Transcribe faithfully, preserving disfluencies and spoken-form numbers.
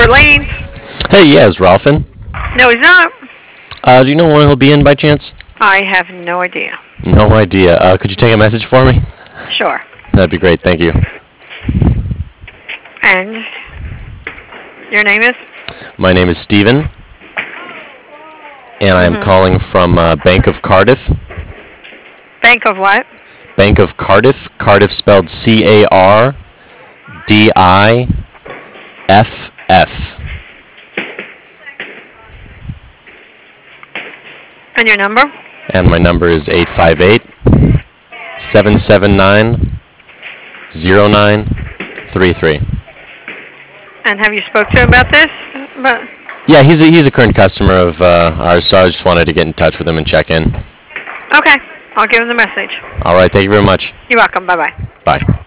Robert Lane. Hey, yeah, is Ralph in? No, he's not. Uh, do you know when he'll be in by chance? I have no idea. No idea. Uh, could you take a message for me? Sure. That'd be great, thank you. And your name is? My name is Steven, and I am Mhm. calling from uh, Bank of Cardiff. Bank of what? Bank of Cardiff. Cardiff spelled C A R D I F F. And your number? And my number is eight five eight, seven seven nine, zero nine three three. And have you spoke to him about this? But Yeah, he's a, he's a current customer of uh, ours, so I just wanted to get in touch with him and check in. okay, I'll give him the message. All right, thank you very much. You're welcome. Bye bye. Bye.